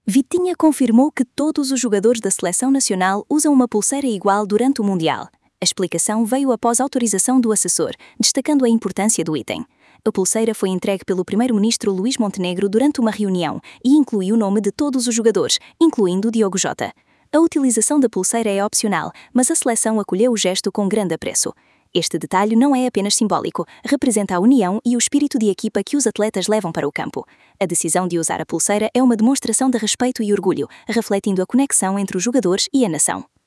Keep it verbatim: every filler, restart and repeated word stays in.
Vitinha confirmou que todos os jogadores da seleção nacional usam uma pulseira igual durante o Mundial. A explicação veio após autorização do assessor, destacando a importância do item. A pulseira foi entregue pelo primeiro-ministro Luís Montenegro durante uma reunião e inclui o nome de todos os jogadores, incluindo Diogo Jota. A utilização da pulseira é opcional, mas a seleção acolheu o gesto com grande apreço. Este detalhe não é apenas simbólico, representa a união e o espírito de equipa que os atletas levam para o campo. A decisão de usar a pulseira é uma demonstração de respeito e orgulho, refletindo a conexão entre os jogadores e a nação.